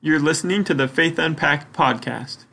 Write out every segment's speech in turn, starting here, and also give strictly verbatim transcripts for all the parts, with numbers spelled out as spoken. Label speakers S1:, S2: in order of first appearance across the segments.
S1: You're listening to the Faith Unpacked podcast.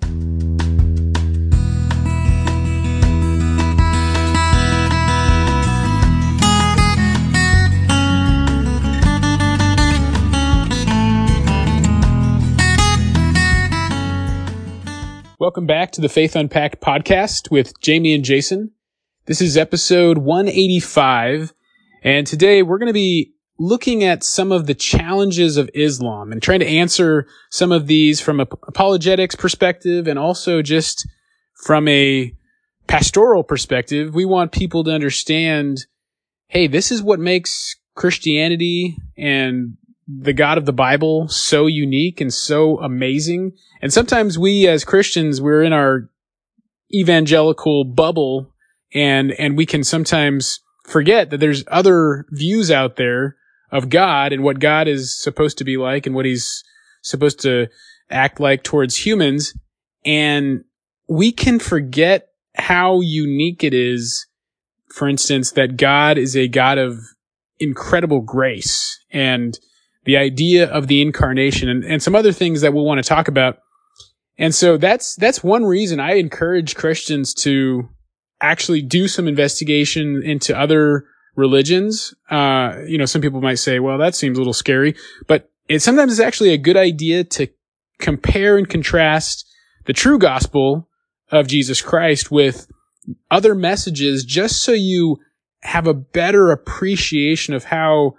S2: Welcome back to the Faith Unpacked podcast with Jamie and Jason. This is episode one eighty-five, and today we're going to be looking at some of the challenges of Islam and trying to answer some of these from an apologetics perspective and also just from a pastoral perspective. We want people to understand, hey, this is what makes Christianity and the God of the Bible so unique and so amazing. And sometimes we as Christians, we're in our evangelical bubble and, and we can sometimes forget that there's other views out there of God and what God is supposed to be like and what he's supposed to act like towards humans. And we can forget how unique it is, for instance, that God is a God of incredible grace and the idea of the incarnation and, and some other things that we'll want to talk about. And so that's, that's one reason I encourage Christians to actually do some investigation into other religions. Uh, you know, some people might say, well, that seems a little scary, but it sometimes is actually a good idea to compare and contrast the true gospel of Jesus Christ with other messages just so you have a better appreciation of how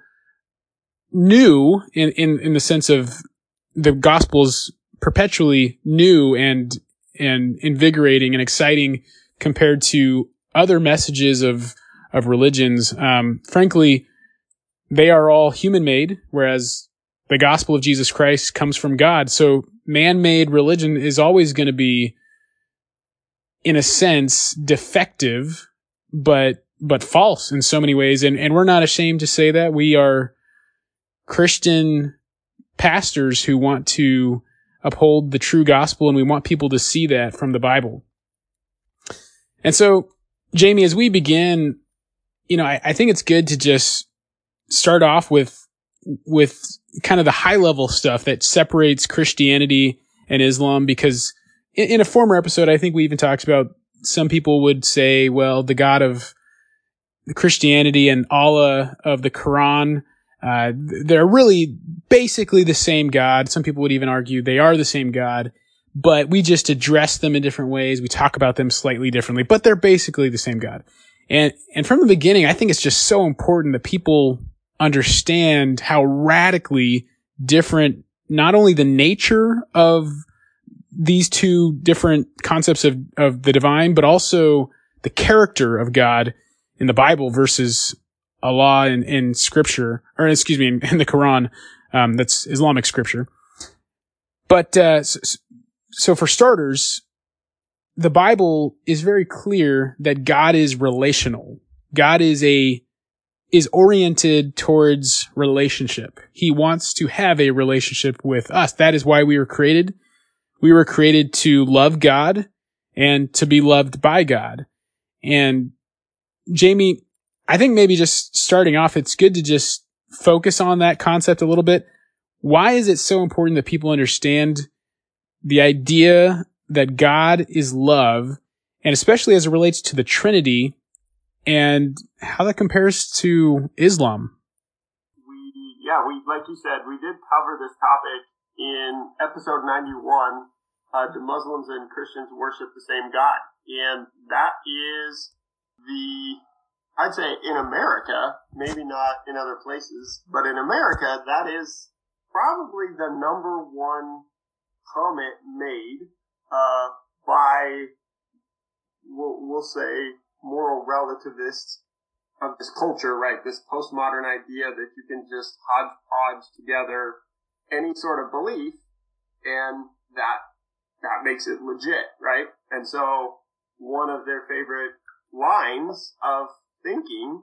S2: new in, in, in the sense of the gospel is perpetually new and, and invigorating and exciting compared to other messages of of religions. Um, frankly, they are all human-made, whereas the gospel of Jesus Christ comes from God. So man-made religion is always going to be, in a sense, defective, but but false in so many ways. And, and we're not ashamed to say that. We are Christian pastors who want to uphold the true gospel, and we want people to see that from the Bible. And so, Jamie, as we begin, you know, I, I think it's good to just start off with, with kind of the high level stuff that separates Christianity and Islam, because in, in a former episode, I think we even talked about some people would say, well, the God of Christianity and Allah of the Quran, uh, they're really basically the same God. Some people would even argue they are the same God, but we just address them in different ways. We talk about them slightly differently, but they're basically the same God. And, and from the beginning, I think it's just so important that people understand how radically different not only the nature of these two different concepts of, of the divine, but also the character of God in the Bible versus Allah in, in scripture, or excuse me, in, in the Quran. Um, that's Islamic scripture. But, uh, so, so for starters, the Bible is very clear that God is relational. God is a, is oriented towards relationship. He wants to have a relationship with us. That is why we were created. We were created to love God and to be loved by God. And Jamie, I think maybe just starting off, it's good to just focus on that concept a little bit. Why is it so important that people understand the idea that God is love, and especially as it relates to the Trinity and how that compares to Islam?
S3: We, yeah, we, like you said, we did cover this topic in episode ninety-one, uh, do Muslims and Christians worship the same God? And that is the, I'd say in America, maybe not in other places, but in America, that is probably the number one comment made uh, by, we'll, we'll say, moral relativists of this culture, right? This postmodern idea that you can just hodgepodge together any sort of belief and that, that makes it legit, right? And so one of their favorite lines of thinking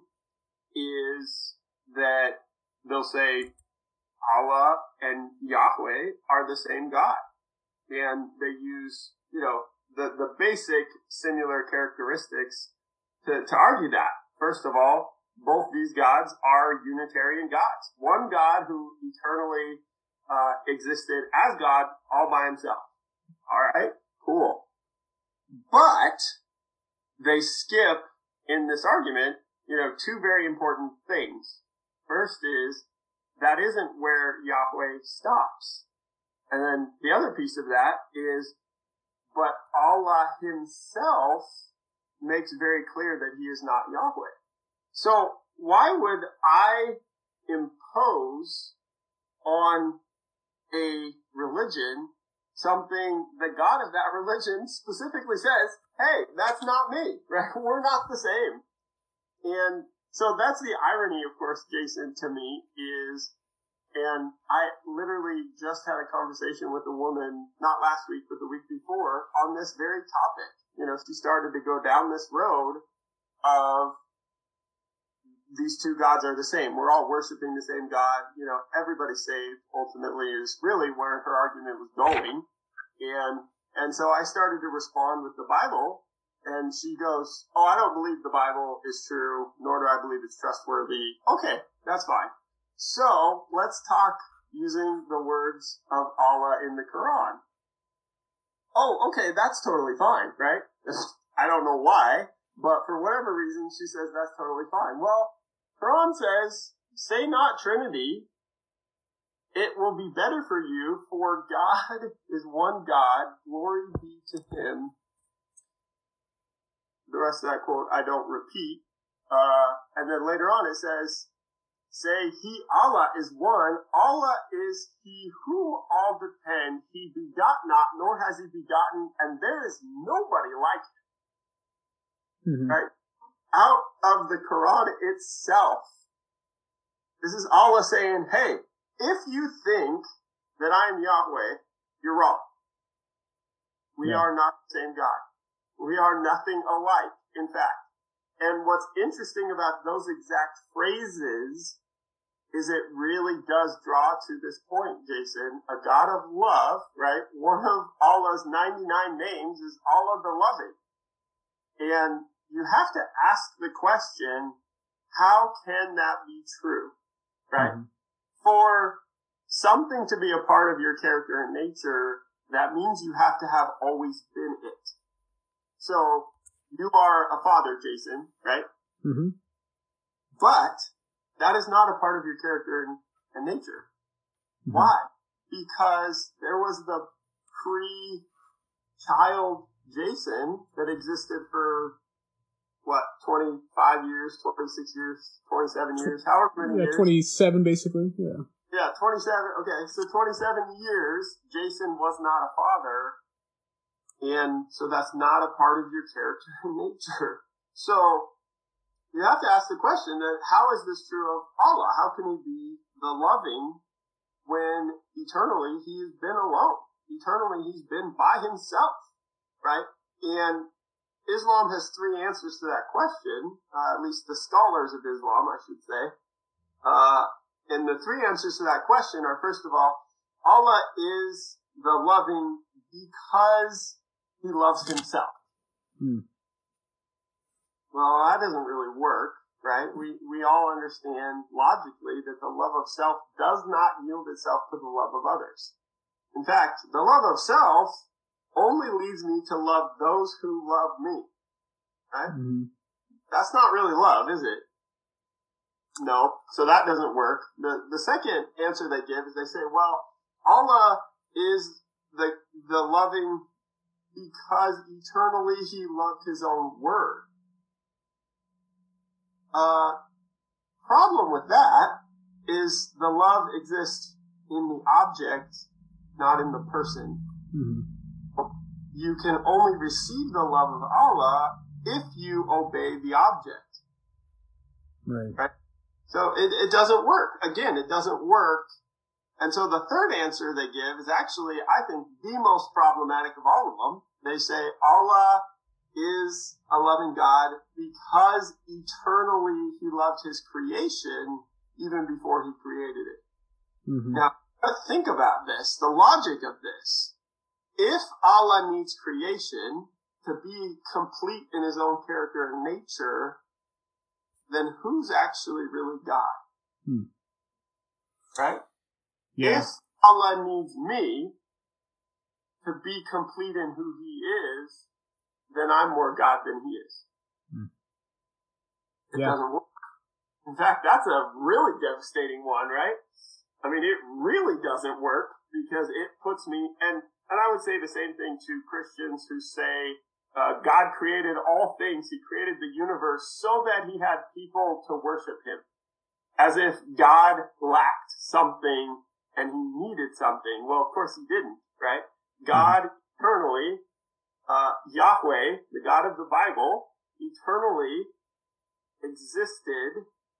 S3: is that they'll say Allah and Yahweh are the same God. And they use, you know, the, the basic similar characteristics to, to argue that. First of all, both these gods are Unitarian gods. One God who eternally uh, existed as God all by himself. All right, cool. But they skip in this argument, you know, two very important things. First is that isn't where Yahweh stops. And then the other piece of that is, but Allah himself makes very clear that he is not Yahweh. So why would I impose on a religion something the God of that religion specifically says, hey, that's not me, right? We're not the same. And so that's the irony, of course, Jason, to me is, and I literally just had a conversation with a woman, not last week, but the week before, on this very topic. You know, she started to go down this road of these two gods are the same. We're all worshiping the same God. You know, everybody's saved, ultimately, is really where her argument was going. And, and so I started to respond with the Bible, and she goes, oh, I don't believe the Bible is true, nor do I believe it's trustworthy. Okay, that's fine. So let's talk using the words of Allah in the Quran. Oh, okay, that's totally fine, right? I don't know why, but for whatever reason, she says that's totally fine. Well, Quran says, say not Trinity. It will be better for you, for God is one God. Glory be to him. The rest of that quote I don't repeat. Uh, and then later on it says, say he, Allah is one. Allah is he who all depend. He begot not, nor has he begotten, and there is nobody like him. Mm-hmm. Right? Out of the Quran itself. This is Allah saying, hey, if you think that I am Yahweh, you're wrong. We yeah. are not the same God. We are nothing alike, in fact. And what's interesting about those exact phrases is it really does draw to this point, Jason. A God of love, right? One of Allah's ninety-nine names is Allah the Loving. And you have to ask the question, how can that be true, right? Mm-hmm. For something to be a part of your character and nature, that means you have to have always been it. So, you are a father, Jason, right? Mm-hmm. But that is not a part of your character and, and nature. Mm-hmm. Why? Because there was the pre-child Jason that existed for, what, twenty-five years, twenty-six years, twenty-seven years, however many
S2: yeah,
S3: years.
S2: twenty-seven basically, yeah.
S3: Yeah, twenty-seven, okay, so twenty-seven years, Jason was not a father. And so that's not a part of your character and nature. So you have to ask the question that how is this true of Allah? How can he be the loving when eternally he has been alone? Eternally he's been by himself, right? And Islam has three answers to that question, uh, at least the scholars of Islam, I should say. Uh, and the three answers to that question are, first of all, Allah is the loving because he loves himself. Hmm. Well, that doesn't really work, right? We we all understand logically that the love of self does not yield itself to the love of others. In fact, the love of self only leads me to love those who love me, right? Hmm. That's not really love, is it? No. So that doesn't work. The the second answer they give is they say, well, Allah is the the loving because eternally he loved his own word. Uh, problem with that is the love exists in the object, not in the person. Mm-hmm. You can only receive the love of Allah if you obey the object. Right. Right? So it, it doesn't work. Again, it doesn't work. And so the third answer they give is actually, I think, the most problematic of all of them. They say Allah is a loving God because eternally he loved his creation even before he created it. Mm-hmm. Now, think about this, the logic of this. If Allah needs creation to be complete in his own character and nature, then who's actually really God? Hmm. Right?
S2: Yeah.
S3: If Allah needs me to be complete in who he is, then I'm more God than he is. Hmm. It yeah. doesn't work. In fact, that's a really devastating one, right? I mean, it really doesn't work because it puts me, and, and I would say the same thing to Christians who say, uh, God created all things. He created the universe so that he had people to worship him. As if God lacked something and he needed something. Well, of course he didn't, right? God mm-hmm. eternally, uh, Yahweh, the God of the Bible, eternally existed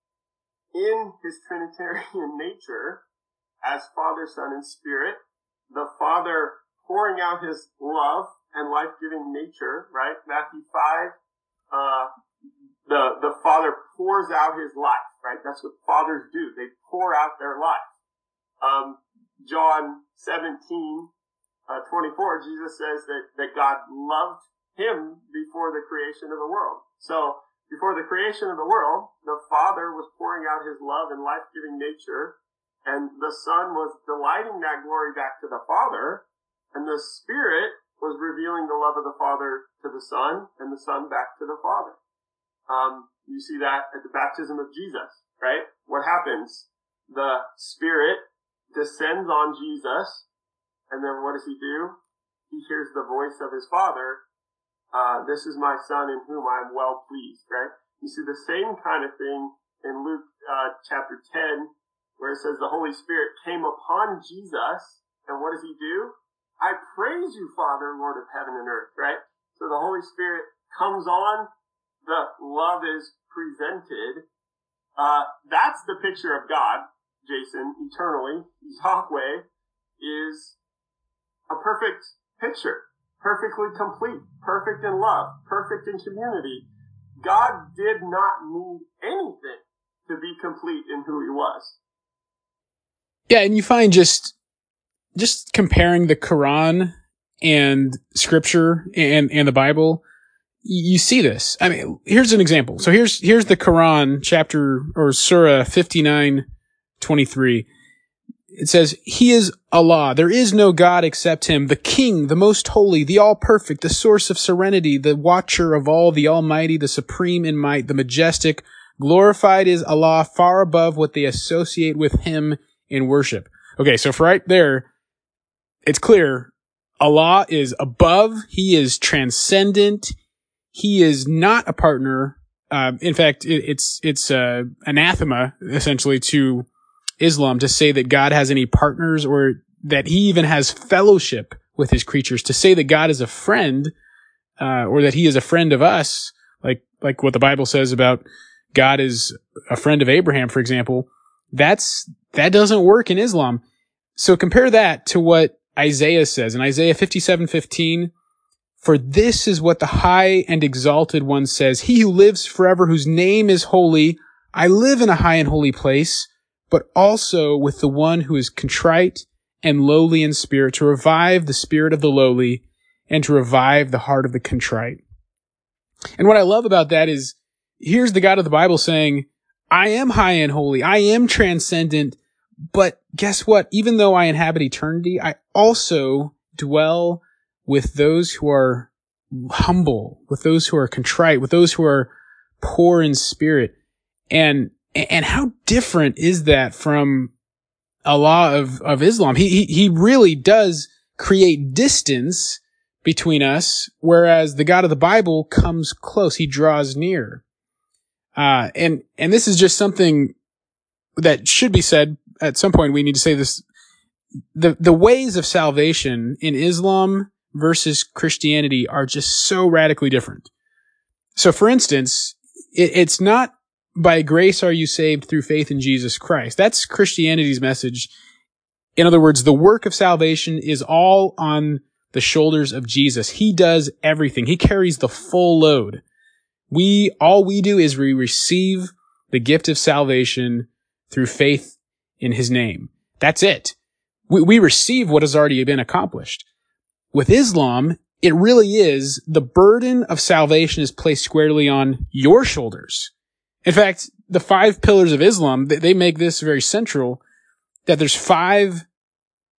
S3: in his Trinitarian nature as Father, Son, and Spirit. The Father pouring out his love and life-giving nature, right? Matthew five, uh, the, the Father pours out his life, right? That's what fathers do. They pour out their life. Um, John seventeen, uh, twenty-four, Jesus says that, that God loved him before the creation of the world. So, before the creation of the world, the Father was pouring out his love and life-giving nature, and the Son was delighting that glory back to the Father, and the Spirit was revealing the love of the Father to the Son, and the Son back to the Father. Um, you see that at the baptism of Jesus, right? What happens? The Spirit descends on Jesus, and then what does he do? He hears the voice of his Father. Uh, this is my Son in whom I am well pleased, right? You see the same kind of thing in Luke uh, chapter ten, where it says the Holy Spirit came upon Jesus, and what does he do? I praise you, Father, Lord of heaven and earth, right? So the Holy Spirit comes on, the love is presented. Uh, that's the picture of God, Jason, eternally. Yahweh is a perfect picture, perfectly complete, perfect in love, perfect in community. God did not need anything to be complete in who he was.
S2: Yeah, and you find just just comparing the Quran and Scripture and, and the Bible, you see this. I mean, here's an example. So here's here's the Quran, chapter or Surah fifty-nine twenty-three. It says, "He is Allah. There is no God except him, the King, the most holy, the all-perfect, the source of serenity, the watcher of all, the almighty, the supreme in might, the majestic. Glorified is Allah, far above what they associate with him in worship." Okay, so for right there, it's clear Allah is above. He is transcendent. He is not a partner. Uh, in fact, it, it's it's uh, anathema, essentially, to Islam to say that God has any partners or that he even has fellowship with his creatures. To say that God is a friend uh, or that he is a friend of us, like like what the Bible says about God is a friend of Abraham, for example, that's that doesn't work in Islam. So compare that to what Isaiah says in Isaiah fifty-seven fifteen. "For this is what the high and exalted one says, he who lives forever, whose name is holy. I live in a high and holy place, but also with the one who is contrite and lowly in spirit, to revive the spirit of the lowly and to revive the heart of the contrite." And what I love about that is, here's the God of the Bible saying, I am high and holy, I am transcendent, but guess what? Even though I inhabit eternity, I also dwell with those who are humble, with those who are contrite, with those who are poor in spirit. And and how different is that from Allah of, of Islam? He, he he really does create distance between us, whereas the God of the Bible comes close. He draws near. Uh, and and this is just something that should be said at some point. We need to say this. The the ways of salvation in Islam versus Christianity are just so radically different. So, for instance, it, it's not by grace are you saved through faith in Jesus Christ. That's Christianity's message. In other words, the work of salvation is all on the shoulders of Jesus. He does everything. He carries the full load. We, all we do is we receive the gift of salvation through faith in his name. That's it. We, we receive what has already been accomplished. With Islam, it really is the burden of salvation is placed squarely on your shoulders. In fact, the five pillars of Islam, they make this very central, that there's five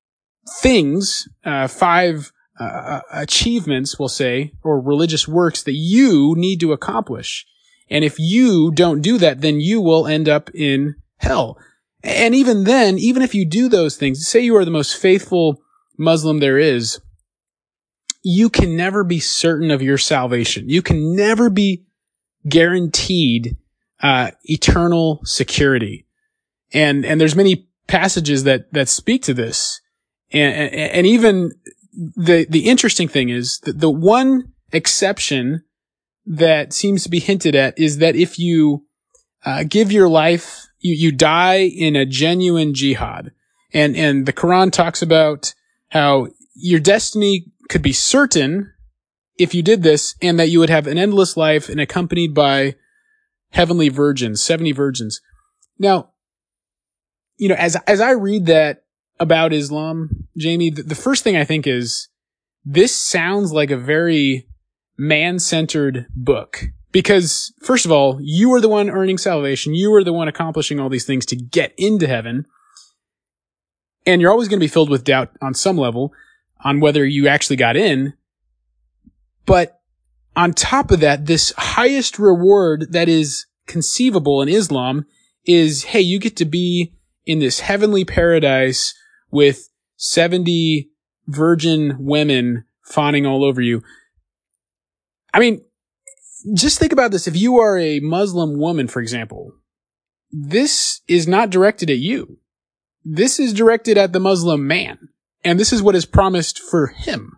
S2: things, uh, five uh, achievements, we'll say, or religious works that you need to accomplish. And if you don't do that, then you will end up in hell. And even then, even if you do those things, say you are the most faithful Muslim there is, you can never be certain of your salvation. You can never be guaranteed uh, eternal security. And and there's many passages that that speak to this. And and, and even the the interesting thing is that the one exception that seems to be hinted at is that if you uh, give your life, you you die in a genuine jihad. And and the Quran talks about how your destiny could be certain if you did this, and that you would have an endless life and accompanied by heavenly virgins, seventy virgins. Now, you know, as as I read that about Islam, Jamie, the, the first thing I think is, this sounds like a very man-centered book. Because, first of all, you are the one earning salvation. You are the one accomplishing all these things to get into heaven. And you're always going to be filled with doubt on some level on whether you actually got in. But on top of that, this highest reward that is conceivable in Islam is, hey, you get to be in this heavenly paradise with seventy virgin women fawning all over you. I mean, just think about this. If you are a Muslim woman, for example, this is not directed at you. This is directed at the Muslim man. And this is what is promised for him.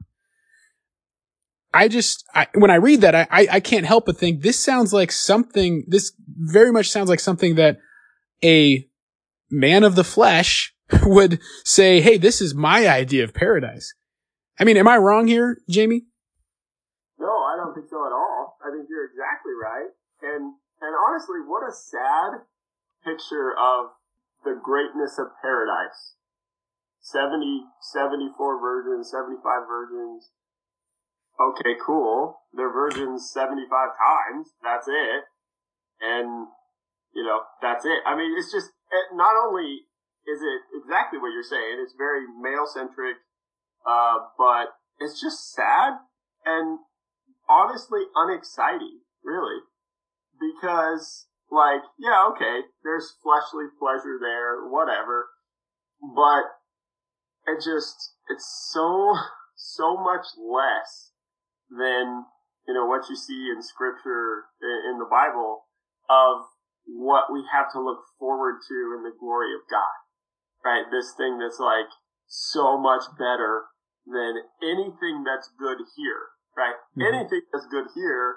S2: I just, I, when I read that, I, I, I can't help but think this sounds like something, this very much sounds like something that a man of the flesh would say, hey, this is my idea of paradise. I mean, am I wrong here, Jamie?
S3: No, I don't think so at all. I think you're exactly right. And, and honestly, what a sad picture of the greatness of paradise. seventy, seventy-four virgins, seventy-five virgins. Okay, cool. They're virgins seventy-five times. That's it. And, you know, that's it. I mean, it's just, it, not only is it exactly what you're saying, it's very male-centric, uh, but it's just sad and honestly unexciting, really. Because, like, yeah, okay, there's fleshly pleasure there, whatever. But it just, it's so, so much less than, you know, what you see in scripture, in, in the Bible, of what we have to look forward to in the glory of God, right? This thing that's like so much better than anything that's good here, right? Mm-hmm. Anything that's good here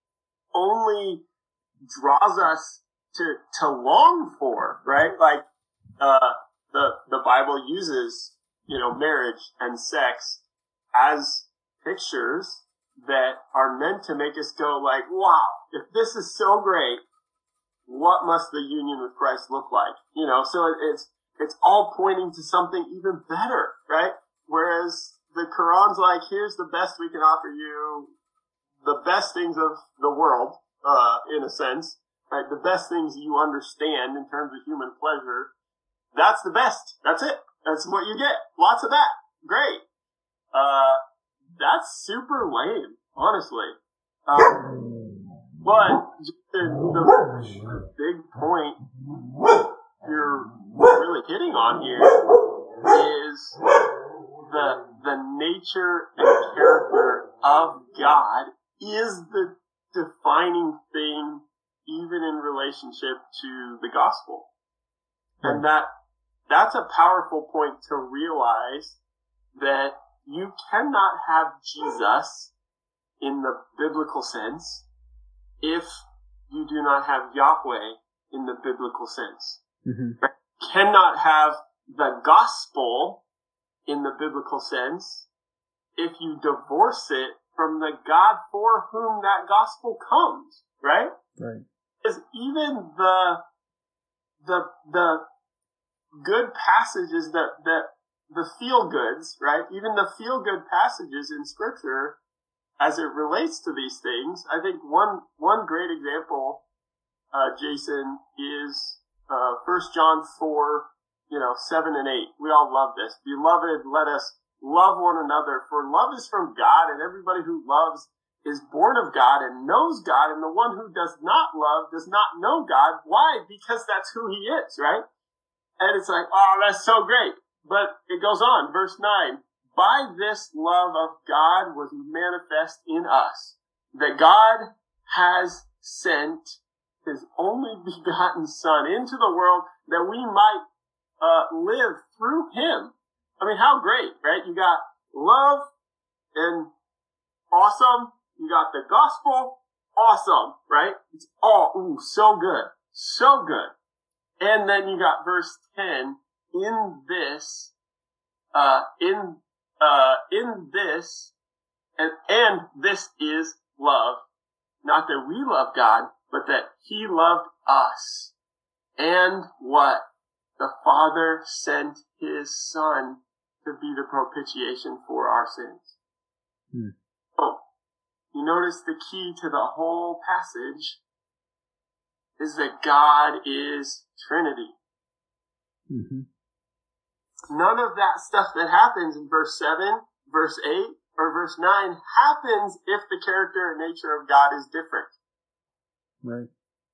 S3: only draws us to, to long for, right? Like, uh, the, the Bible uses, you know, marriage and sex as pictures that are meant to make us go like, wow, if this is so great, what must the union with Christ look like? You know, so it, it's, it's all pointing to something even better, right? Whereas the Quran's like, here's the best we can offer you, the best things of the world, uh, in a sense, right? The best things you understand in terms of human pleasure. That's the best. That's it. That's what you get. Lots of that. Great. Uh, that's super lame, honestly. Um, but the, the big point you're really hitting on here is the, the nature and character of God is the defining thing even in relationship to the gospel. And that, that's a powerful point to realize that you cannot have Jesus in the biblical sense if you do not have Yahweh in the biblical sense. Mm-hmm. You cannot have the gospel in the biblical sense if you divorce it from the God for whom that gospel comes, right?
S2: Right.
S3: Because even the, the, the good passages that, that, the feel goods, right? Even the feel good passages in scripture as it relates to these things. I think one, one great example, uh, Jason, is, uh, First John four, you know, seven and eight. We all love this. Beloved, let us love one another, for love is from God, and everybody who loves is born of God and knows God, and the one who does not love does not know God. Why? Because that's who he is, right? And it's like, oh, that's so great. But it goes on, verse nine. By this love of God was manifest in us, that God has sent his only begotten Son into the world that we might uh, live through him. I mean, how great, right? You got love and awesome. You got the gospel, awesome, right? It's all, ooh, so good, so good. And then you got verse ten, in this, uh, in, uh, in this, and, and this is love. Not that we love God, but that he loved us. And what? The Father sent his Son to be the propitiation for our sins. Hmm. Oh, you notice the key to the whole passage is that God is Trinity. Mm-hmm. None of that stuff that happens in verse seven, verse eight, or verse nine happens if the character and nature of God is different.
S2: Right.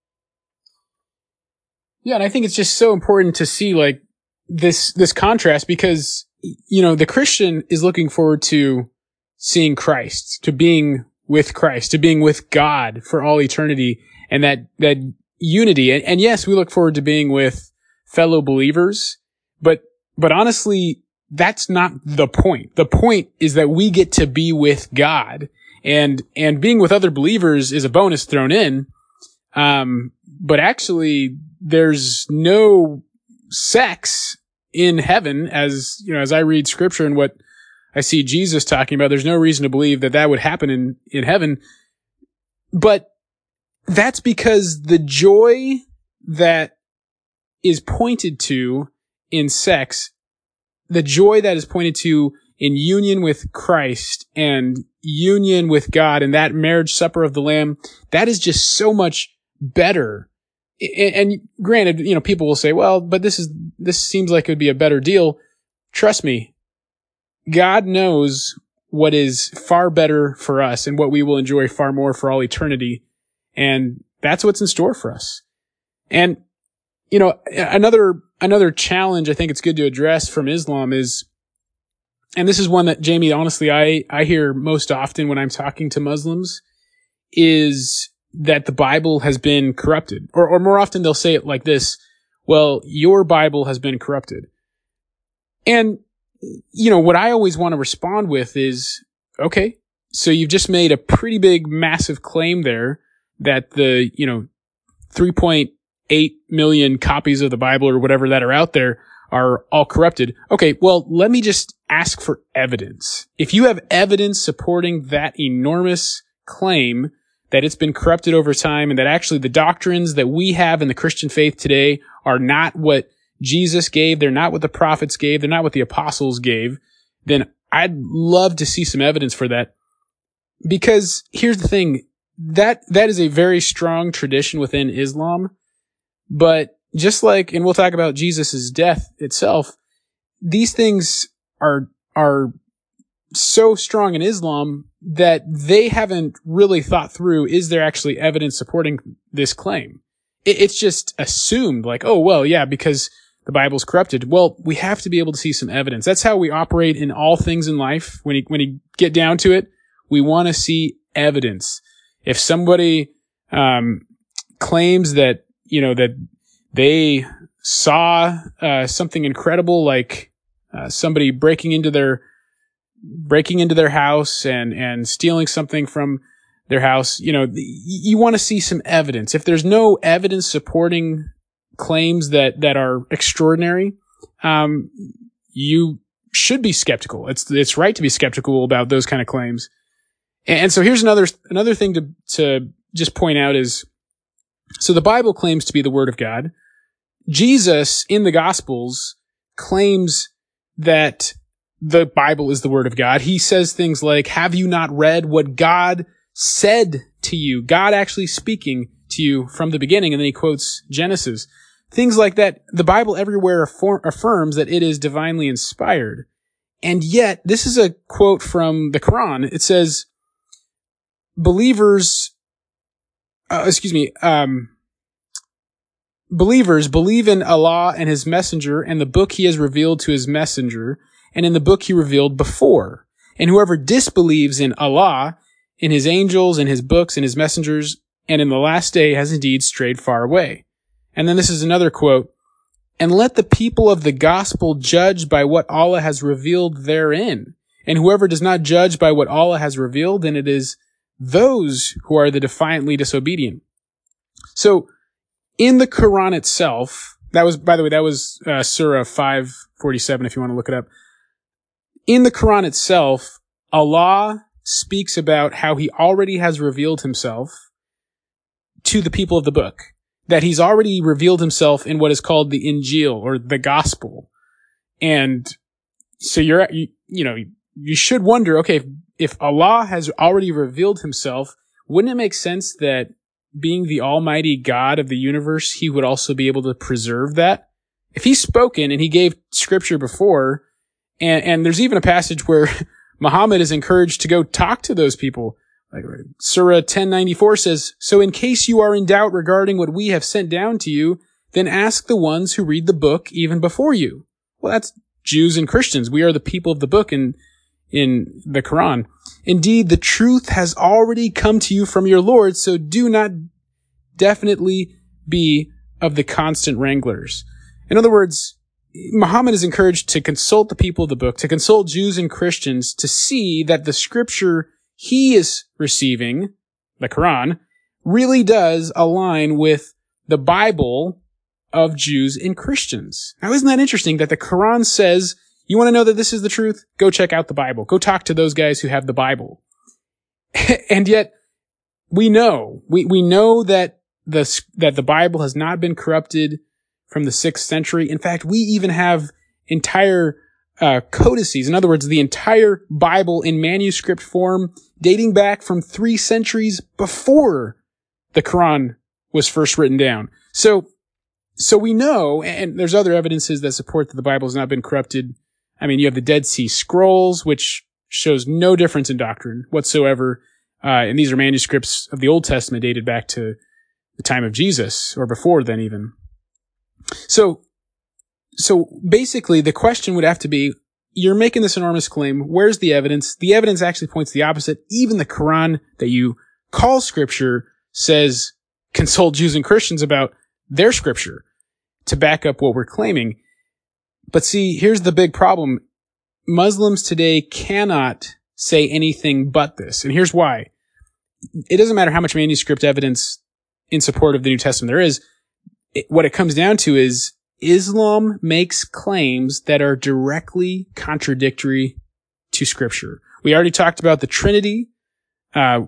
S2: Yeah, and I think it's just so important to see like this this contrast, because you know the Christian is looking forward to seeing Christ, to being with Christ, to being with God for all eternity, and that that unity. And, and yes, we look forward to being with fellow believers, but but honestly, that's not the point. The point is that we get to be with God, and and being with other believers is a bonus thrown in. Um, but actually, there's no sex in heaven, as you know, as I read scripture and what I see Jesus talking about. There's no reason to believe that that would happen in in heaven. But that's because the joy that is pointed to in sex, the joy that is pointed to in union with Christ and union with God and that marriage supper of the Lamb, that is just so much better. And granted, you know, people will say, well, but this is, this seems like it would be a better deal. Trust me, God knows what is far better for us and what we will enjoy far more for all eternity. And that's what's in store for us. And, you know, another, another challenge I think it's good to address from Islam is, and this is one that, Jamie, honestly, I, I hear most often when I'm talking to Muslims, is that the Bible has been corrupted. Or, or more often they'll say it like this, well, your Bible has been corrupted. And, you know, what I always want to respond with is, okay, so you've just made a pretty big, massive claim there that the, you know, three point eight million copies of the Bible or whatever that are out there are all corrupted. Okay, well, let me just ask for evidence. If you have evidence supporting that enormous claim that it's been corrupted over time and that actually the doctrines that we have in the Christian faith today are not what Jesus gave, they're not what the prophets gave, they're not what the apostles gave, then I'd love to see some evidence for that. Because here's the thing, that that is a very strong tradition within Islam. But just like, and we'll talk about Jesus' death itself, these things are are so strong in Islam that they haven't really thought through, is there actually evidence supporting this claim? It, it's just assumed like, oh, well, yeah, because the Bible's corrupted. Well, we have to be able to see some evidence. That's how we operate in all things in life. When you, when you get down to it, we want to see evidence. If somebody um, claims that, you know, that they saw uh, something incredible, like uh, somebody breaking into their breaking into their house and and stealing something from their house, you know, you want to see some evidence. If there's no evidence supporting claims that that are extraordinary, um, you should be skeptical. It's it's right to be skeptical about those kind of claims. And so here's another another thing to to just point out is, so the Bible claims to be the Word of God. Jesus in the Gospels claims that the Bible is the Word of God. He says things like, have you not read what God said to you? God actually speaking to you from the beginning. And then he quotes Genesis. things like that. The Bible everywhere affor- affirms that it is divinely inspired. And yet, this is a quote from the Quran. It says, believers, uh, excuse me, um, believers believe in Allah and his messenger and the book he has revealed to his messenger and in the book he revealed before. And whoever disbelieves in Allah, in his angels, in his books, in his messengers, and in the last day has indeed strayed far away. And then this is another quote. And let the people of the gospel judge by what Allah has revealed therein. And whoever does not judge by what Allah has revealed, then it is those who are the defiantly disobedient. So, in the Quran itself, that was, by the way, that was uh, Surah five forty-seven, if you want to look it up. In the Quran itself, Allah speaks about how he already has revealed himself to the people of the book. That he's already revealed himself in what is called the Injil, or the Gospel. And so you're, you, you know, you should wonder, okay, if, if Allah has already revealed himself, wouldn't it make sense that being the almighty God of the universe, he would also be able to preserve that? If he's spoken and he gave scripture before, and, and there's even a passage where Muhammad is encouraged to go talk to those people. Like Surah ten ninety-four says, so in case you are in doubt regarding what we have sent down to you, then ask the ones who read the book even before you. Well, that's Jews and Christians. We are the people of the book in, in the Quran. Indeed, the truth has already come to you from your Lord, so do not definitely be of the constant wranglers. In other words, Muhammad is encouraged to consult the people of the book, to consult Jews and Christians, to see that the scripture he is receiving, the Quran, really does align with the Bible of Jews and Christians. Now, isn't that interesting that the Quran says, you want to know that this is the truth? Go check out the Bible. Go talk to those guys who have the Bible. And yet, we know, we, we know that the, that the Bible has not been corrupted from the sixth century. In fact, we even have entire Uh, codices, in other words, the entire Bible in manuscript form, dating back from three centuries before the Quran was first written down. So, so we know, and there's other evidences that support that the Bible has not been corrupted. I mean, you have the Dead Sea Scrolls, which shows no difference in doctrine whatsoever. Uh, and these are manuscripts of the Old Testament dated back to the time of Jesus, or before then even. So, So basically, the question would have to be, you're making this enormous claim. Where's the evidence? The evidence actually points the opposite. Even the Quran that you call scripture says consult Jews and Christians about their scripture to back up what we're claiming. But see, here's the big problem. Muslims today cannot say anything but this. And here's why. It doesn't matter how much manuscript evidence in support of the New Testament there is. It, what it comes down to is Islam makes claims that are directly contradictory to Scripture. We already talked about the Trinity. Uh,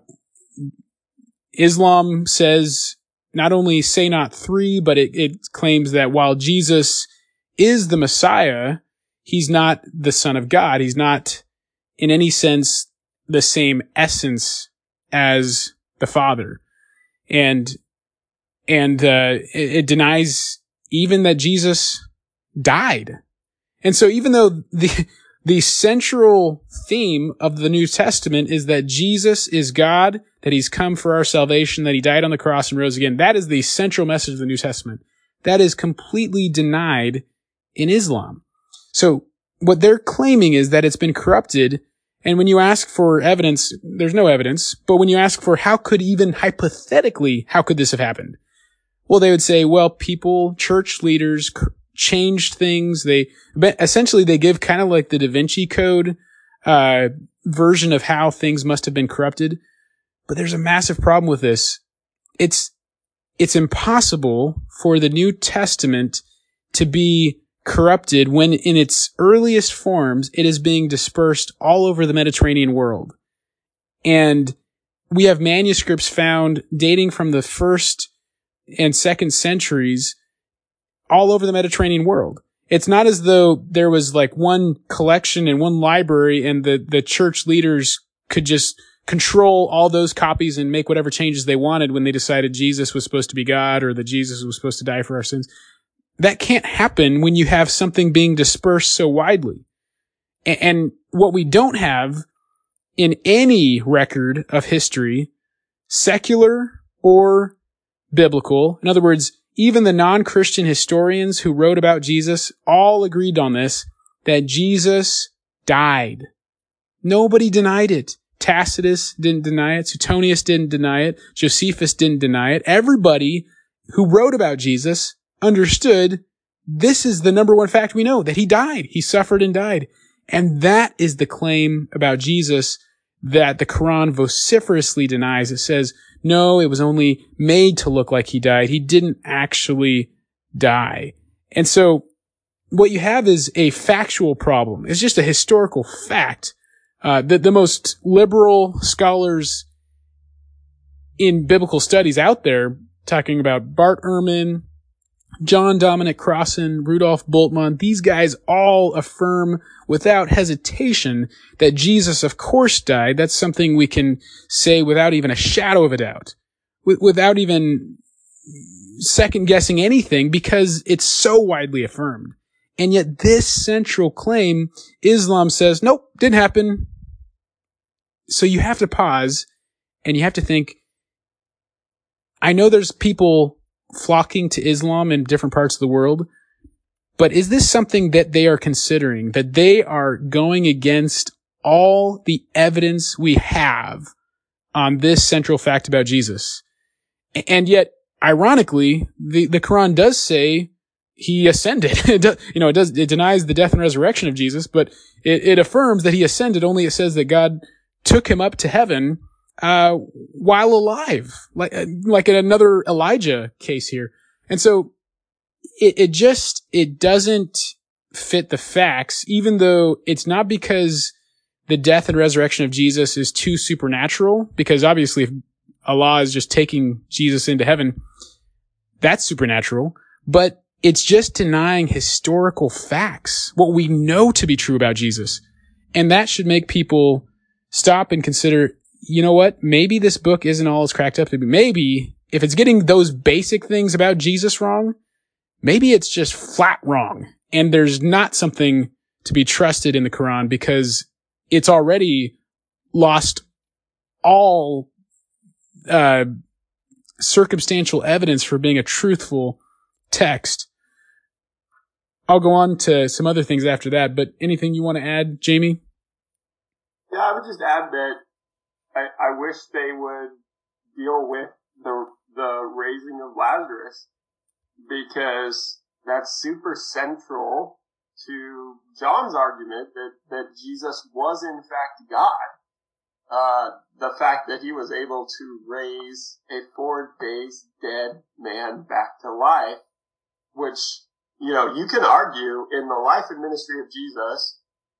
S2: Islam says not only say not three, but it, it claims that while Jesus is the Messiah, he's not the Son of God. He's not, in any sense, the same essence as the Father. And, and uh, it, it denies even that Jesus died. And so even though the the central theme of the New Testament is that Jesus is God, that he's come for our salvation, that he died on the cross and rose again, that is the central message of the New Testament. That is completely denied in Islam. So what they're claiming is that it's been corrupted, and when you ask for evidence, there's no evidence, but when you ask for how could even hypothetically, how could this have happened? Well, they would say, well, people, church leaders changed things. They, essentially, they give kind of like the Da Vinci Code, uh, version of how things must have been corrupted. But there's a massive problem with this. It's, it's impossible for the New Testament to be corrupted when in its earliest forms, it is being dispersed all over the Mediterranean world. And we have manuscripts found dating from the first and second centuries all over the Mediterranean world. It's not as though there was like one collection and one library and the, the church leaders could just control all those copies and make whatever changes they wanted when they decided Jesus was supposed to be God or that Jesus was supposed to die for our sins. that can't happen when you have something being dispersed so widely. And, and what we don't have in any record of history, secular or biblical, in other words, even the non-Christian historians who wrote about Jesus all agreed on this, that Jesus died. Nobody denied it. Tacitus didn't deny it. Suetonius didn't deny it. Josephus didn't deny it. Everybody who wrote about Jesus understood this is the number one fact we know, that he died. He suffered and died. And that is the claim about Jesus that the Quran vociferously denies. It says, no, it was only made to look like he died. He didn't actually die. And so what you have is a factual problem. It's just a historical fact. Uh, the, the most liberal scholars in biblical studies out there, talking about Bart Ehrman, John Dominic Crossan, Rudolf Bultmann, these guys all affirm without hesitation that Jesus, of course, died. That's something we can say without even a shadow of a doubt, w- without even second-guessing anything, because it's so widely affirmed. And yet this central claim, Islam says, nope, didn't happen. So you have to pause and you have to think, I know there's people flocking to Islam in different parts of the world, but is this something that they are considering, that they are going against all the evidence we have on this central fact about Jesus? And yet, ironically, the, the Quran does say he ascended. It does, you know, it does, it denies the death and resurrection of Jesus, but it, it affirms that he ascended. Only it says that God took him up to heaven, uh, while alive, like, like in another Elijah case here. And so it, it just, it doesn't fit the facts, even though it's not because the death and resurrection of Jesus is too supernatural, because obviously if Allah is just taking Jesus into heaven, that's supernatural, but it's just denying historical facts, what we know to be true about Jesus. And that should make people stop and consider, you know what? Maybe this book isn't all it's cracked up to be. Maybe if it's getting those basic things about Jesus wrong, maybe it's just flat wrong. And there's not something to be trusted in the Quran because it's already lost all uh, circumstantial evidence for being a truthful text. I'll go on to some other things after that, but anything you want to add, Jamie?
S3: Yeah, I would just add that I, I wish they would deal with the the raising of Lazarus, because that's super central to John's argument that, that Jesus was in fact God. Uh, the fact that he was able to raise a four days dead man back to life, which, you know, you can argue in the life and ministry of Jesus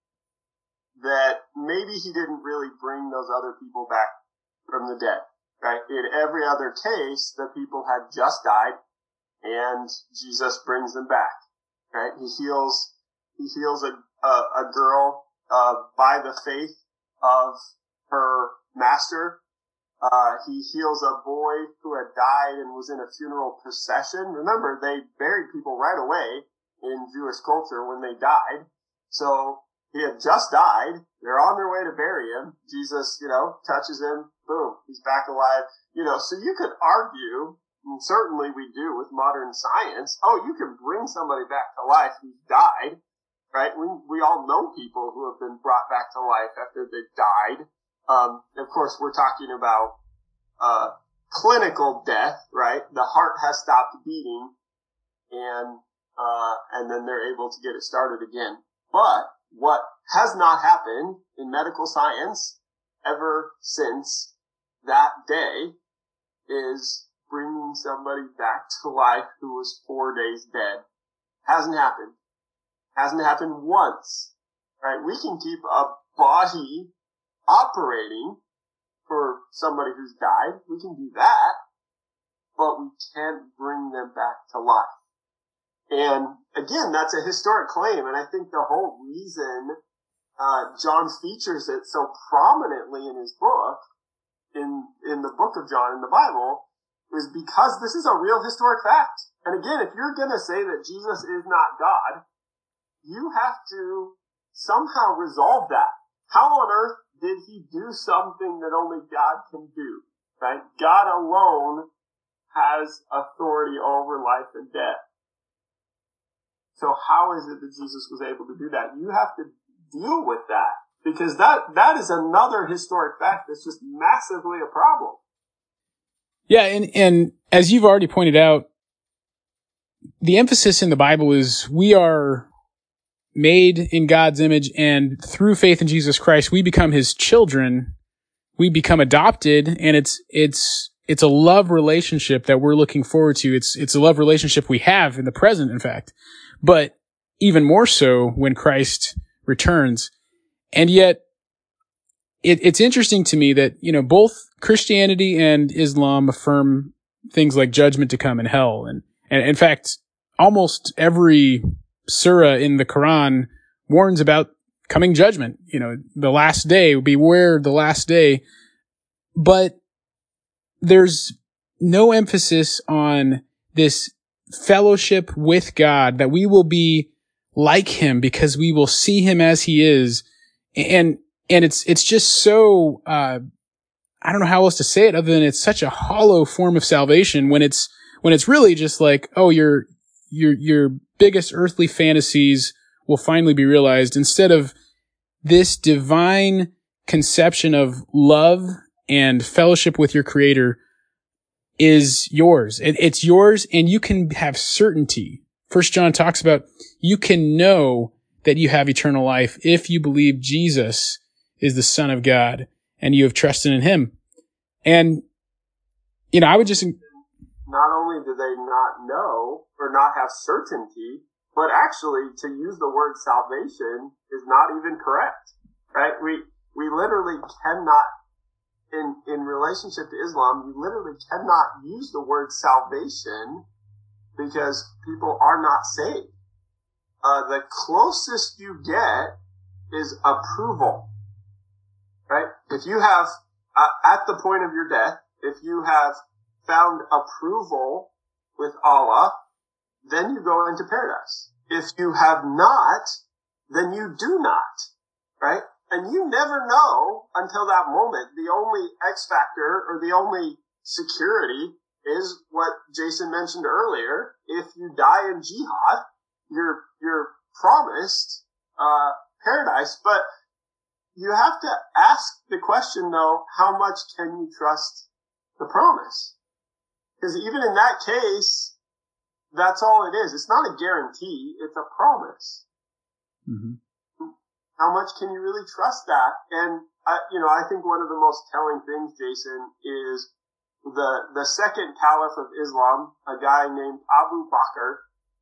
S3: that maybe he didn't really bring those other people back from the dead, right? In every other case, the people had just died and Jesus brings them back, right? He heals, he heals a, a, a girl, uh, by the faith of her master. Uh, he heals a boy who had died and was in a funeral procession. Remember, they buried people right away in Jewish culture when they died. So he had just died. They're on their way to bury him. Jesus, you know, touches him. Boom. He's back alive. You know, so you could argue, and certainly we do with modern science, oh, you can bring somebody back to life who's died, right? We, we all know people who have been brought back to life after they've died. Um, of course, we're talking about, uh, clinical death, right? The heart has stopped beating and, uh, and then they're able to get it started again. But what has not happened in medical science ever since that day is bringing somebody back to life who was four days dead. Hasn't happened. Hasn't happened once, right? We can keep a body operating for somebody who's died. We can do that, but we can't bring them back to life. And again, that's a historic claim, and I think the whole reason uh John features it so prominently in his book, in in the book of John in the Bible, is because this is a real historic fact. And again, if you're going to say that Jesus is not God, you have to somehow resolve that. How on earth did he do something that only God can do? Right? God alone has authority over life and death. So how is it that Jesus was able to do that? You have to deal with that, because that, that is another historic fact that's just massively a problem.
S2: Yeah, and, and as you've already pointed out, the emphasis in the Bible is we are made in God's image, and through faith in Jesus Christ, we become his children. We become adopted, and it's, it's, it's a love relationship that we're looking forward to. It's, it's a love relationship we have in the present, in fact, but even more so when Christ returns. And yet, it, it's interesting to me that, you know, both Christianity and Islam affirm things like judgment to come in hell. And, and in fact, almost every surah in the Quran warns about coming judgment. You know, the last day, beware the last day. But there's no emphasis on this fellowship with God, that we will be like him because we will see him as he is. And, and it's, it's just so, uh, I don't know how else to say it other than it's such a hollow form of salvation when it's, when it's really just like, oh, your, your, your biggest earthly fantasies will finally be realized, instead of this divine conception of love and fellowship with your Creator is yours. It, it's yours, and you can have certainty. First John talks about you can know that you have eternal life if you believe Jesus is the Son of God and you have trusted in him. And, you know, I would just...
S3: Not only do they not know or not have certainty, but actually to use the word salvation is not even correct, right? We, we literally cannot, in, in relationship to Islam, you literally cannot use the word salvation because people are not saved. Uh, the closest you get is approval, right? If you have, uh, at the point of your death, if you have found approval with Allah, then you go into paradise. If you have not, then you do not, right? And you never know until that moment. The only X factor or the only security is what Jason mentioned earlier. If you die in jihad, you're, you're promised, uh, paradise. But you have to ask the question though, how much can you trust the promise? Because even in that case, that's all it is. It's not a guarantee. It's a promise.
S2: Mm-hmm.
S3: How much can you really trust that? And, I, you know, I think one of the most telling things, Jason, is the, the second caliph of Islam, a guy named Abu Bakr,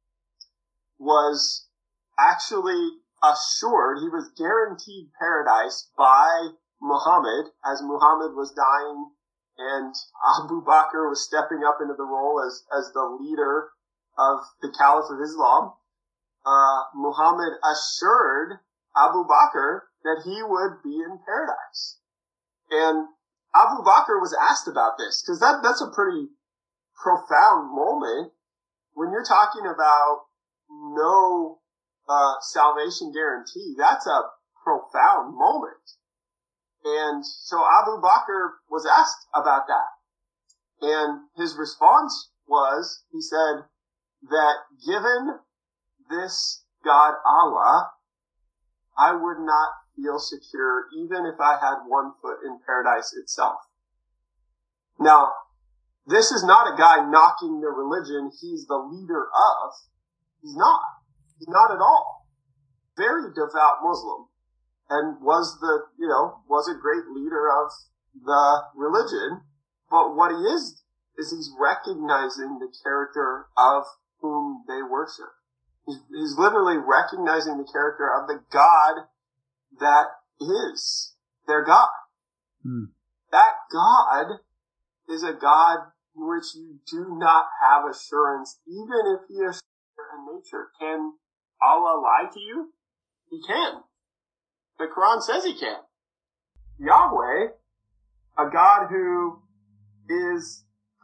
S3: was actually assured, he was guaranteed paradise by Muhammad as Muhammad was dying, and Abu Bakr was stepping up into the role as, as the leader of the Caliph of Islam. Uh, Muhammad assured Abu Bakr that he would be in paradise. And Abu Bakr was asked about this, because that, that's a pretty profound moment when you're talking about no uh, salvation guarantee. That's a profound moment. And so Abu Bakr was asked about that. And his response was, he said that given this God Allah, I would not feel secure even if I had one foot in paradise itself. Now, this is not a guy knocking the religion he's the leader of. He's not. He's not at all. Very devout Muslim. And was the, you know, was a great leader of the religion. But what he is, is he's recognizing the character of whom they worship. He's, he's literally recognizing the character of the God that is their God. Hmm. That God is a God in which you do not have assurance, even if he is in nature. Can Allah lie to you? He can. The Quran says he can. Yahweh, a God who is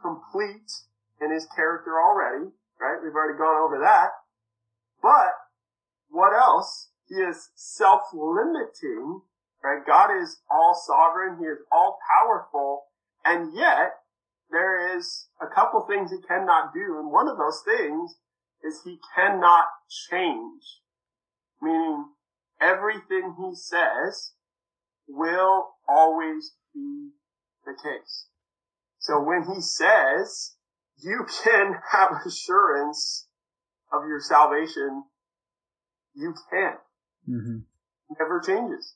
S3: complete in his character already, right? We've already gone over that. But what else? He is self-limiting, right? God is all sovereign. He is all powerful. And yet, there is a couple things he cannot do. And one of those things is he cannot change. Meaning, everything he says will always be the case. So when he says, you can have assurance of your salvation, you can.
S2: Mm-hmm.
S3: It never changes.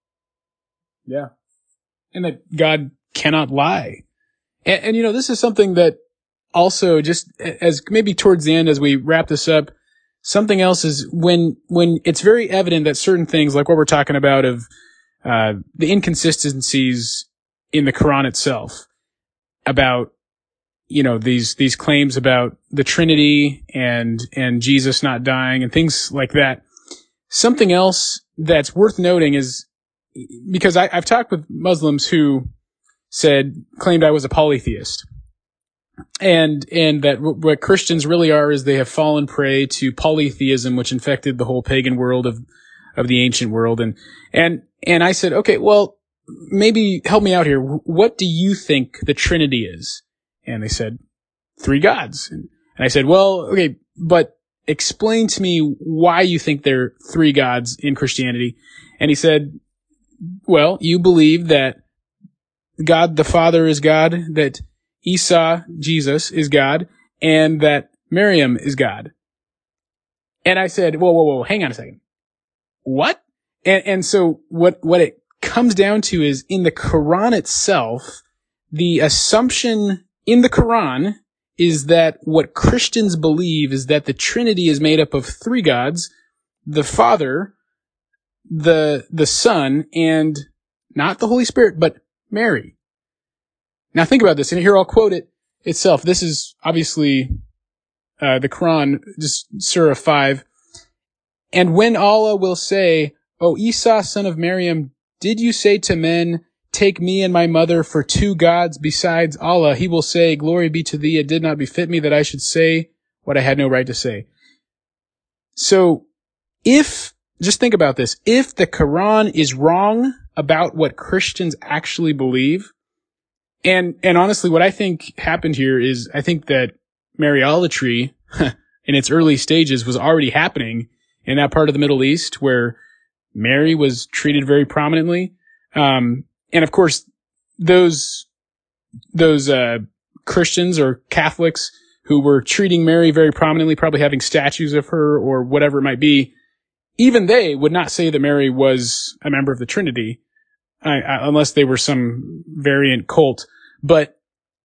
S2: Yeah. And that God cannot lie. And, and, you know, this is something that also just as maybe towards the end, as we wrap this up, something else is when, when it's very evident that certain things, like what we're talking about of, uh, the inconsistencies in the Quran itself about, you know, these, these claims about the Trinity and, and Jesus not dying and things like that. Something else that's worth noting is, because I, I've talked with Muslims who said, claimed I was a polytheist. And, and that w- what Christians really are is they have fallen prey to polytheism, which infected the whole pagan world of, of the ancient world. And, and, and I said, okay, well, maybe help me out here. What do you think the Trinity is? And they said, three gods. And I said, well, okay, but explain to me why you think there are three gods in Christianity. And he said, well, you believe that God the Father is God, that Isa, Jesus, is God, and that Maryam is God. And I said, whoa, whoa, whoa, hang on a second. What? And, and so what, what it comes down to is in the Quran itself, the assumption in the Quran is that what Christians believe is that the Trinity is made up of three gods, the Father, the, the Son, and not the Holy Spirit, but Mary. Now think about this, and here I'll quote it itself. This is obviously, uh, the Quran, just Surah five. And when Allah will say, O Isa, son of Maryam, did you say to men, take me and my mother for two gods besides Allah? He will say, glory be to thee. It did not befit me that I should say what I had no right to say. So if, just think about this, if the Quran is wrong about what Christians actually believe, and, and honestly, what I think happened here is I think that Mariolatry in its early stages was already happening in that part of the Middle East where Mary was treated very prominently. Um, and of course, those, those, uh, Christians or Catholics who were treating Mary very prominently, probably having statues of her or whatever it might be, even they would not say that Mary was a member of the Trinity, I, I, unless they were some variant cult. But,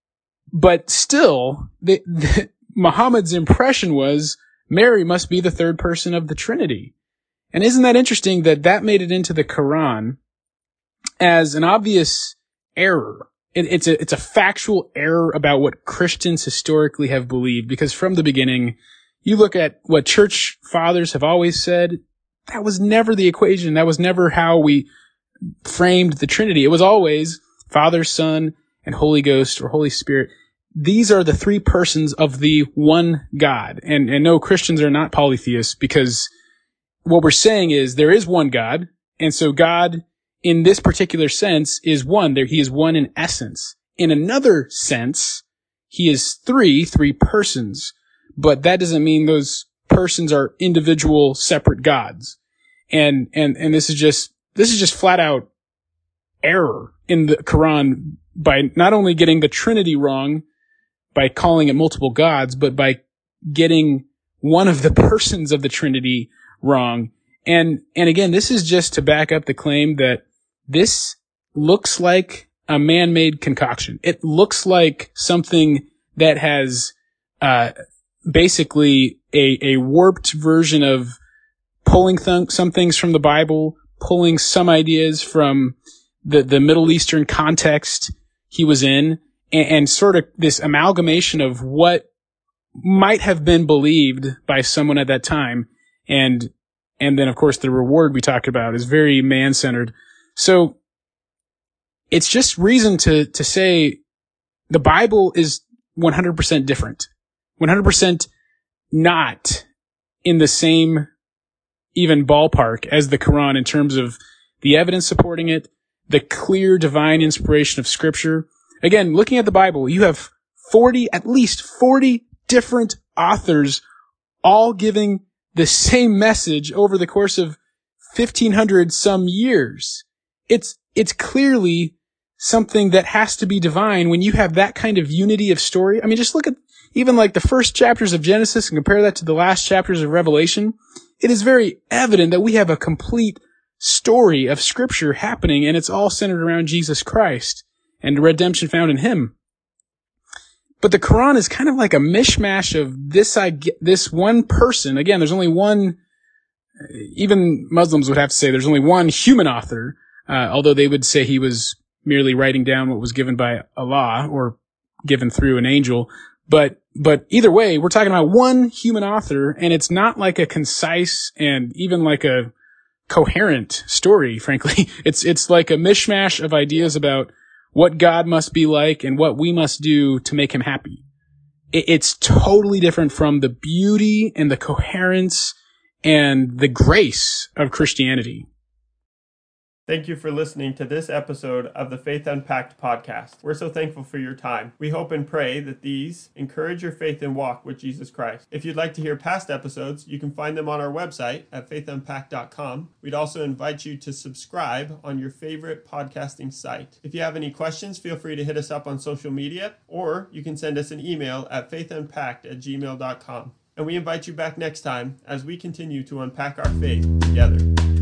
S2: but still, the, the, Muhammad's impression was Mary must be the third person of the Trinity. And isn't that interesting that that made it into the Quran as an obvious error? It, it's a, it's a factual error about what Christians historically have believed, because from the beginning, you look at what church fathers have always said, that was never the equation. That was never how we framed the Trinity. It was always Father, Son, and Holy Ghost or Holy Spirit. These are the three persons of the one God. And, and no, Christians are not polytheists, because what we're saying is there is one God. And so God, in this particular sense, is one. There, he is one in essence. In another sense, he is three, three persons. But that doesn't mean those persons are individual, separate gods. And, and, and this is just, this is just flat out error in the Quran by not only getting the Trinity wrong, by calling it multiple gods, but by getting one of the persons of the Trinity wrong. And, and again, this is just to back up the claim that this looks like a man-made concoction. It looks like something that has, uh, basically a, a warped version of pulling th- some things from the Bible, pulling some ideas from the, the Middle Eastern context he was in, and, and sort of this amalgamation of what might have been believed by someone at that time. And, and then of course the reward we talked about is very man-centered. So it's just reason to, to say the Bible is one hundred percent different, one hundred percent not in the same even ballpark as the Quran in terms of the evidence supporting it, the clear divine inspiration of Scripture. Again, looking at the Bible, you have forty, at least forty different authors all giving the same message over the course of fifteen hundred some years. It's, it's clearly something that has to be divine when you have that kind of unity of story. I mean, just look at even like the first chapters of Genesis and compare that to the last chapters of Revelation. It is very evident that we have a complete story of Scripture happening, and it's all centered around Jesus Christ and the redemption found in Him. But the Quran is kind of like a mishmash of this, I get, this one person. Again, there's only one, even Muslims would have to say there's only one human author, uh, although they would say he was merely writing down what was given by Allah or given through an angel. But, but either way, we're talking about one human author, and it's not like a concise and even like a coherent story, frankly. It's, it's like a mishmash of ideas about what God must be like and what we must do to make Him happy. It, it's totally different from the beauty and the coherence and the grace of Christianity.
S1: Thank you for listening to this episode of the Faith Unpacked podcast. We're so thankful for your time. We hope and pray that these encourage your faith and walk with Jesus Christ. If you'd like to hear past episodes, you can find them on our website at faith unpacked dot com. We'd also invite you to subscribe on your favorite podcasting site. If you have any questions, feel free to hit us up on social media, or you can send us an email at faith unpacked at gmail dot com. And we invite you back next time as we continue to unpack our faith together.